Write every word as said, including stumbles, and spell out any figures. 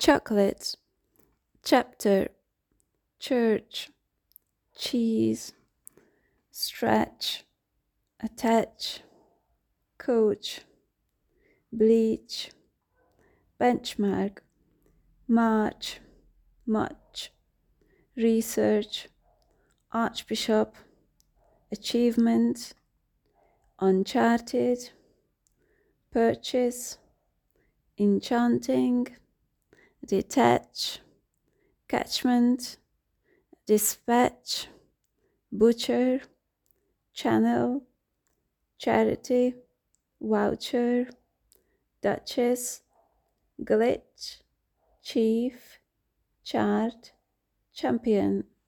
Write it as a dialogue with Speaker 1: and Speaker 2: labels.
Speaker 1: chocolate, chapter, church, cheese, stretch, attach, coach, bleach, benchmark, march, much, research, archbishop, achievement, uncharted, purchase, enchanting, detach, catchment, dispatch, butcher, channel, charity, voucher, duchess, glitch, chief, chart, champion.